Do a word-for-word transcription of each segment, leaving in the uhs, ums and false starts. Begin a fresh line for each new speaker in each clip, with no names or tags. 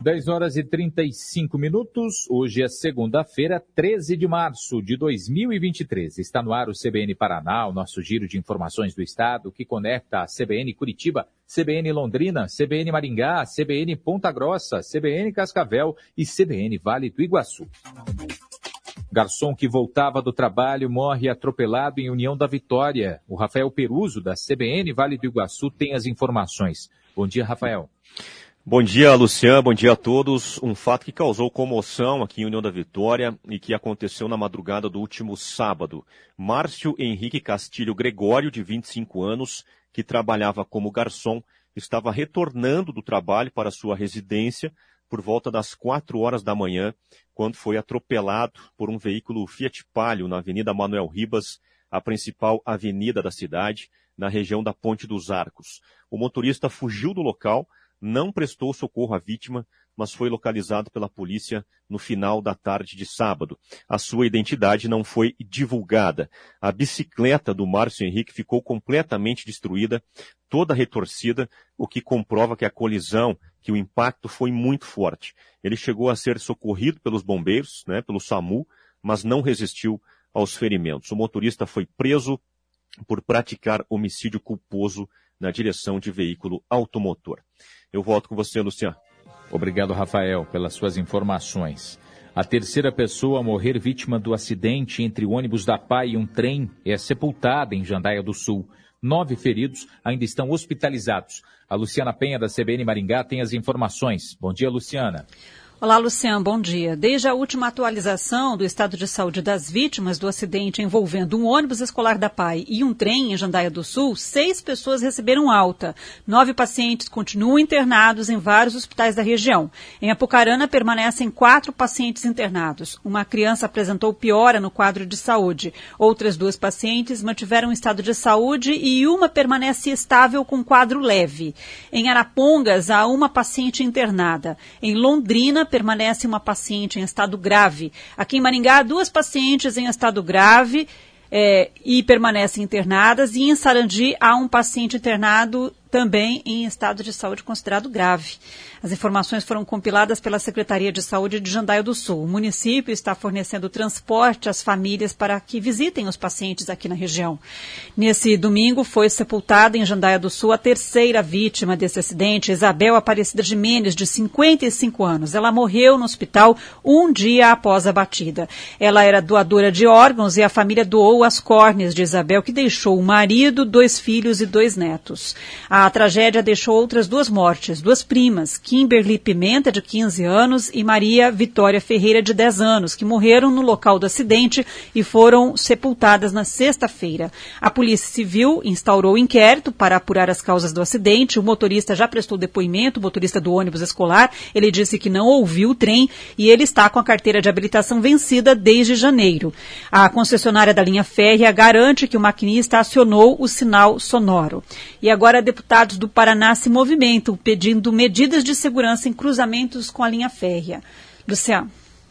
dez horas e trinta e cinco minutos, hoje é segunda-feira, treze de março de dois mil e vinte e três. Está no ar o C B N Paraná, o nosso giro de informações do Estado, que conecta a C B N Curitiba, C B N Londrina, C B N Maringá, C B N Ponta Grossa, C B N Cascavel e C B N Vale do Iguaçu. Garçom que voltava do trabalho morre atropelado em União da Vitória. O Rafael Peruso, da C B N Vale do Iguaçu, tem as informações. Bom dia, Rafael.
Bom dia, Luciano. Bom dia a todos. Um fato que causou comoção aqui em União da Vitória e que aconteceu na madrugada do último sábado. Márcio Henrique Castilho Gregório, de vinte e cinco anos, que trabalhava como garçom, estava retornando do trabalho para sua residência por volta das quatro horas da manhã, quando foi atropelado por um veículo Fiat Palio na Avenida Manuel Ribas, a principal avenida da cidade, na região da Ponte dos Arcos. O motorista fugiu do local, não prestou socorro à vítima, mas foi localizado pela polícia no final da tarde de sábado. A sua identidade não foi divulgada. A bicicleta do Márcio Henrique ficou completamente destruída, toda retorcida, o que comprova que a colisão, que o impacto foi muito forte. Ele chegou a ser socorrido pelos bombeiros, né, pelo SAMU, mas não resistiu aos ferimentos. O motorista foi preso por praticar homicídio culposo na direção de veículo automotor. Eu volto com você, Luciano.
Obrigado, Rafael, pelas suas informações. A terceira pessoa a morrer vítima do acidente entre o ônibus da P A I e um trem é sepultada em Jandaia do Sul. Nove feridos ainda estão hospitalizados. A Luciana Penha, da C B N Maringá, tem as informações. Bom dia, Luciana.
Olá, Luciano, bom dia. Desde a última atualização do estado de saúde das vítimas do acidente envolvendo um ônibus escolar da P A I e um trem em Jandaia do Sul, seis pessoas receberam alta. Nove pacientes continuam internados em vários hospitais da região. Em Apucarana, permanecem quatro pacientes internados. Uma criança apresentou piora no quadro de saúde. Outras duas pacientes mantiveram estado de saúde e uma permanece estável com quadro leve. Em Arapongas, há uma paciente internada. Em Londrina, permanece uma paciente em estado grave. Aqui em Maringá, duas pacientes em estado grave é, e permanecem internadas. E em Sarandi, há um paciente internado também em estado de saúde considerado grave. As informações foram compiladas pela Secretaria de Saúde de Jandaia do Sul. O município está fornecendo transporte às famílias para que visitem os pacientes aqui na região. Nesse domingo foi sepultada em Jandaia do Sul a terceira vítima desse acidente, Isabel Aparecida Jimenez, de cinquenta e cinco anos. Ela morreu no hospital um dia após a batida. Ela era doadora de órgãos e a família doou as córneas de Isabel, que deixou um marido, dois filhos e dois netos. A tragédia deixou outras duas mortes, duas primas, Kimberly Pimenta, de quinze anos, e Maria Vitória Ferreira, de dez anos, que morreram no local do acidente e foram sepultadas na sexta-feira. A Polícia Civil instaurou inquérito para apurar as causas do acidente. O motorista já prestou depoimento, o motorista do ônibus escolar. Ele disse que não ouviu o trem e ele está com a carteira de habilitação vencida desde janeiro. A concessionária da linha férrea garante que o maquinista acionou o sinal sonoro. E agora, deputados do Paraná se movimentam, pedindo medidas de segurança em cruzamentos com a linha férrea. Luciano.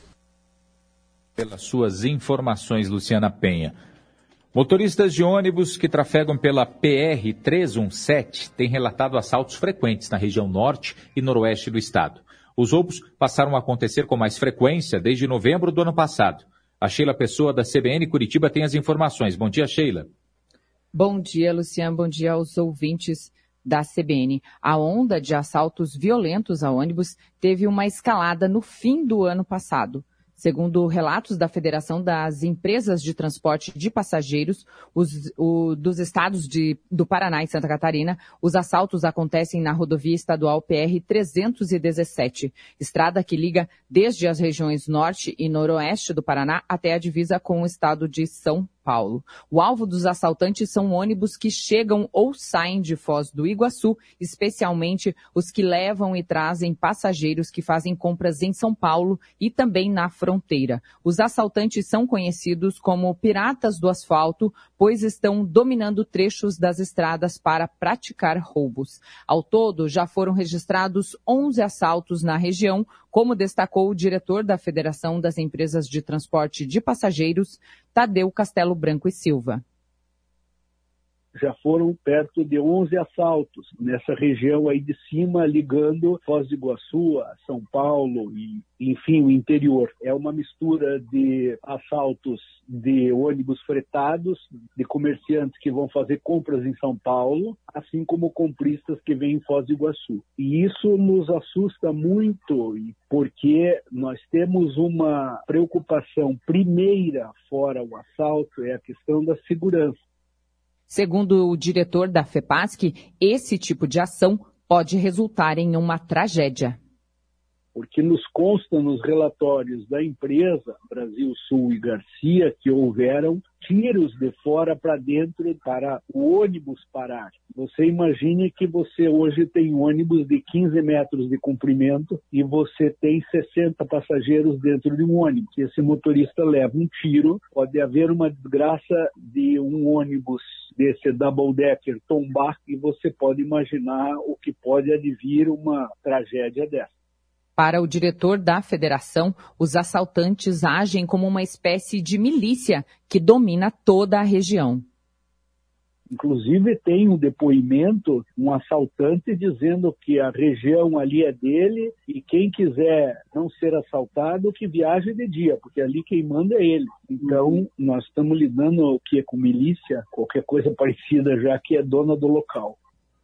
Pelas suas informações, Luciana Penha. Motoristas de ônibus que trafegam pela P R trezentos e dezessete têm relatado assaltos frequentes na região norte e noroeste do estado. Os roubos passaram a acontecer com mais frequência desde novembro do ano passado. A Sheila Pessoa, da C B N Curitiba, tem as informações. Bom dia, Sheila.
Bom dia, Luciano. Bom dia aos ouvintes da C B N. A onda de assaltos violentos a ônibus teve uma escalada no fim do ano passado. Segundo relatos da Federação das Empresas de Transporte de Passageiros os, o, dos estados de, do Paraná e Santa Catarina, os assaltos acontecem na rodovia estadual P R trezentos e dezessete, estrada que liga desde as regiões norte e noroeste do Paraná até a divisa com o estado de São Paulo. O alvo dos assaltantes são ônibus que chegam ou saem de Foz do Iguaçu, especialmente os que levam e trazem passageiros que fazem compras em São Paulo e também na fronteira. Os assaltantes são conhecidos como piratas do asfalto, pois estão dominando trechos das estradas para praticar roubos. Ao todo, já foram registrados onze assaltos na região, como destacou o diretor da Federação das Empresas de Transporte de Passageiros, Tadeu Castelo Branco e Silva.
já foram perto de onze assaltos nessa região aí de cima, ligando Foz do Iguaçu a São Paulo e, enfim, o interior. É uma mistura de assaltos de ônibus fretados, de comerciantes que vão fazer compras em São Paulo, assim como compristas que vêm em Foz do Iguaçu. E isso nos assusta muito, porque nós temos uma preocupação primeira, fora o assalto, é a questão da segurança.
Segundo o diretor da FEPASC, esse tipo de ação pode resultar em uma tragédia.
Porque nos consta nos relatórios da empresa Brasil Sul e Garcia que houveram tiros de fora para dentro para o ônibus parar. Você imagine que você hoje tem ônibus de quinze metros de comprimento e você tem sessenta passageiros dentro de um ônibus. Esse motorista leva um tiro, pode haver uma desgraça de um ônibus desse double decker tombar e você pode imaginar o que pode advir uma tragédia dessa.
Para o diretor da federação, os assaltantes agem como uma espécie de milícia que domina toda a região.
Inclusive tem um depoimento, um assaltante dizendo que a região ali é dele e quem quiser não ser assaltado que viaje de dia, porque ali quem manda é ele. Então nós estamos lidando o que é com milícia, qualquer coisa parecida já que é dona do local.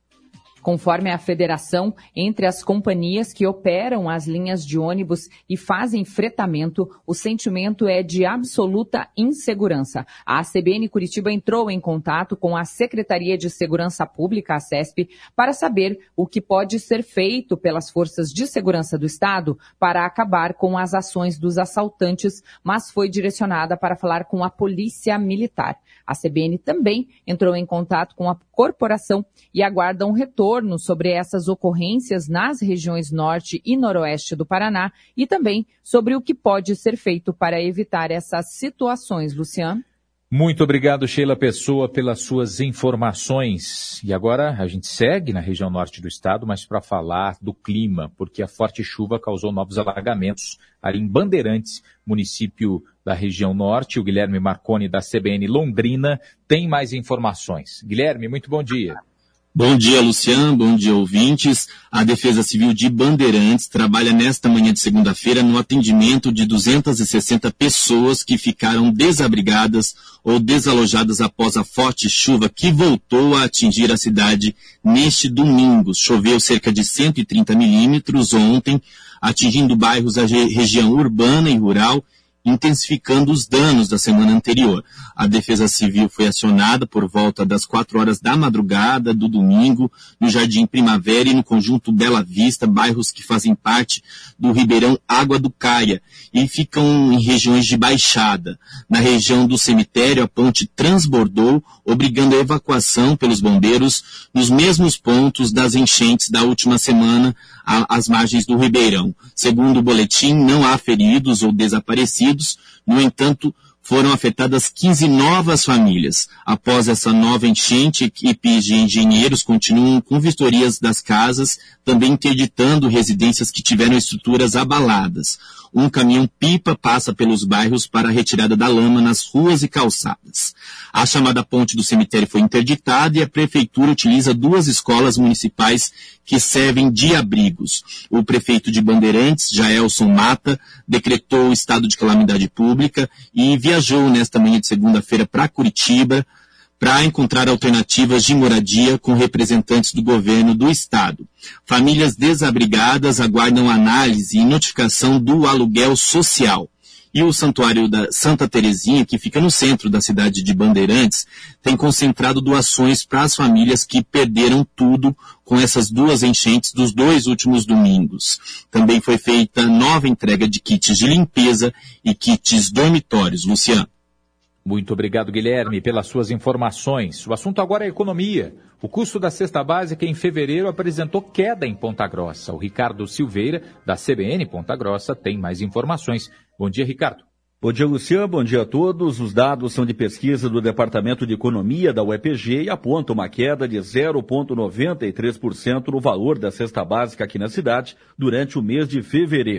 Conforme a federação, entre as companhias que operam as linhas de ônibus e fazem fretamento, o sentimento é de absoluta insegurança. A C B N Curitiba entrou em contato com a Secretaria de Segurança Pública, a SESP, para saber o que pode ser feito pelas forças de segurança do Estado para acabar com as ações dos assaltantes, mas foi direcionada para falar com a Polícia Militar. A C B N também entrou em contato com a corporação e aguarda um retorno sobre essas ocorrências nas regiões norte e noroeste do Paraná e também sobre o que pode ser feito para evitar essas situações. Luciano?
Muito obrigado, Sheila Pessoa, pelas suas informações. E agora a gente segue na região norte do estado, mas para falar do clima, porque a forte chuva causou novos alagamentos ali em Bandeirantes, município da região norte. O Guilherme Marconi, da C B N Londrina, tem mais informações. Guilherme, muito bom dia.
Bom dia, Luciano. Bom dia, ouvintes. A Defesa Civil de Bandeirantes trabalha nesta manhã de segunda-feira no atendimento de duzentas e sessenta pessoas que ficaram desabrigadas ou desalojadas após a forte chuva que voltou a atingir a cidade neste domingo. Choveu cerca de cento e trinta milímetros ontem, atingindo bairros da região urbana e rural, intensificando os danos da semana anterior. A Defesa Civil foi acionada por volta das quatro horas da madrugada do domingo, no Jardim Primavera e no Conjunto Bela Vista, bairros que fazem parte do Ribeirão Água do Caia e ficam em regiões de baixada. Na região do cemitério, a ponte transbordou, obrigando a evacuação pelos bombeiros nos mesmos pontos das enchentes da última semana às margens do Ribeirão. Segundo o boletim, não há feridos ou desaparecidos. No entanto, foram afetadas quinze novas famílias. Após essa nova enchente, equipes de engenheiros continuam com vistorias das casas, também interditando residências que tiveram estruturas abaladas. Um caminhão-pipa passa pelos bairros para a retirada da lama nas ruas e calçadas. A chamada ponte do cemitério foi interditada e a prefeitura utiliza duas escolas municipais que servem de abrigos. O prefeito de Bandeirantes, Jaelson Mata, decretou o estado de calamidade pública e viajou nesta manhã de segunda-feira para Curitiba para encontrar alternativas de moradia com representantes do governo do estado. Famílias desabrigadas aguardam análise e notificação do aluguel social. E o Santuário da Santa Terezinha, que fica no centro da cidade de Bandeirantes, tem concentrado doações para as famílias que perderam tudo com essas duas enchentes dos dois últimos domingos. Também foi feita nova entrega de kits de limpeza e kits dormitórios. Luciano.
Muito obrigado, Guilherme, pelas suas informações. O assunto agora é economia. O custo da cesta básica em fevereiro apresentou queda em Ponta Grossa. O Ricardo Silveira, da C B N Ponta Grossa, tem mais informações. Bom dia, Ricardo.
Bom dia, Luciano. Bom dia a todos. Os dados são de pesquisa do Departamento de Economia da U E P G e apontam uma queda de zero vírgula noventa e três por cento no valor da cesta básica aqui na cidade durante o mês de fevereiro.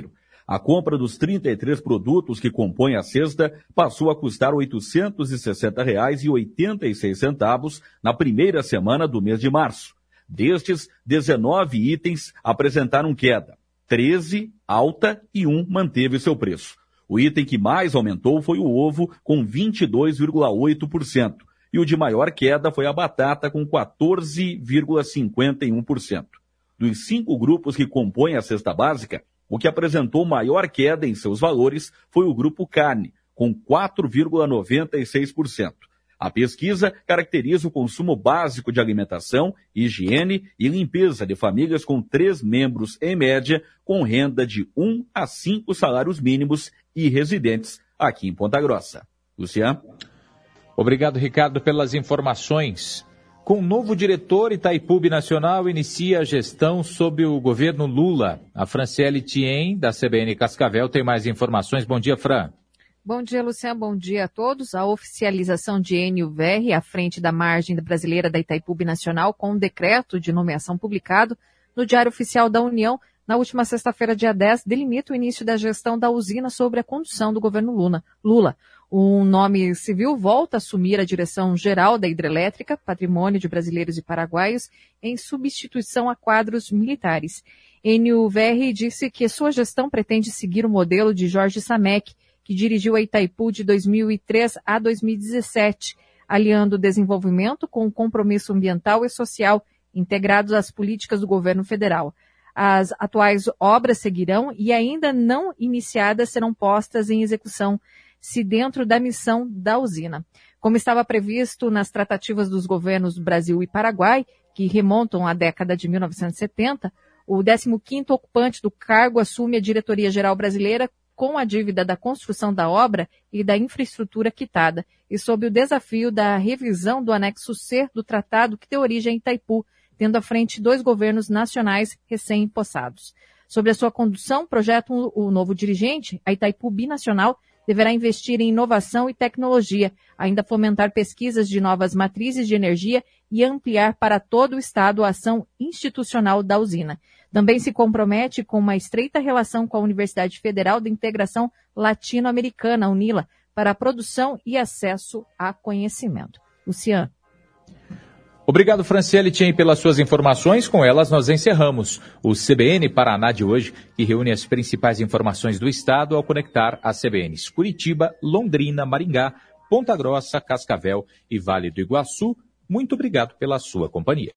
A compra dos trinta e três produtos que compõem a cesta passou a custar oitocentos e sessenta reais e oitenta e seis centavos na primeira semana do mês de março. Destes, dezenove itens apresentaram queda, treze alta e um manteve seu preço. O item que mais aumentou foi o ovo, com vinte e dois vírgula oito por cento, e o de maior queda foi a batata, com quatorze vírgula cinquenta e um por cento. Dos cinco grupos que compõem a cesta básica, o que apresentou maior queda em seus valores foi o grupo carne, com quatro vírgula noventa e seis por cento. A pesquisa caracteriza o consumo básico de alimentação, higiene e limpeza de famílias com três membros, em média, com renda de um a cinco salários mínimos e residentes aqui em Ponta Grossa. Luciano?
Obrigado, Ricardo, pelas informações. Com o novo diretor, Itaipu Binacional inicia a gestão sob o governo Lula. A Franciele Thiem, da C B N Cascavel, tem mais informações. Bom dia, Fran.
Bom dia, Luciano. Bom dia a todos. A oficialização de Enio Verri à frente da margem brasileira da Itaipu Binacional, com um decreto de nomeação publicado no Diário Oficial da União na última sexta-feira, dia dez, delimita o início da gestão da usina sob a condução do governo Lula. Lula. O nome civil volta a assumir a direção geral da hidrelétrica, patrimônio de brasileiros e paraguaios, em substituição a quadros militares. Enio Verri disse que sua gestão pretende seguir o modelo de Jorge Samek, que dirigiu a Itaipu de dois mil e três a dois mil e dezessete, aliando o desenvolvimento com o compromisso ambiental e social integrados às políticas do governo federal. As atuais obras seguirão e ainda não iniciadas serão postas em execução, se dentro da missão da usina. Como estava previsto nas tratativas dos governos do Brasil e Paraguai, que remontam à década de mil novecentos e setenta, o décimo quinto ocupante do cargo assume a diretoria geral brasileira com a dívida da construção da obra e da infraestrutura quitada, e sob o desafio da revisão do anexo C do tratado que deu origem a Itaipu, tendo à frente dois governos nacionais recém-empossados. Sob a sua condução, projeto o novo dirigente, a Itaipu Binacional deverá investir em inovação e tecnologia, ainda fomentar pesquisas de novas matrizes de energia e ampliar para todo o Estado a ação institucional da usina. Também se compromete com uma estreita relação com a Universidade Federal de Integração Latino-Americana, UNILA, para a produção e acesso a conhecimento. Luciano.
Obrigado, Franciele Thiem, pelas suas informações. Com elas, nós encerramos o C B N Paraná de hoje, que reúne as principais informações do Estado ao conectar as C B Ns Curitiba, Londrina, Maringá, Ponta Grossa, Cascavel e Vale do Iguaçu. Muito obrigado pela sua companhia.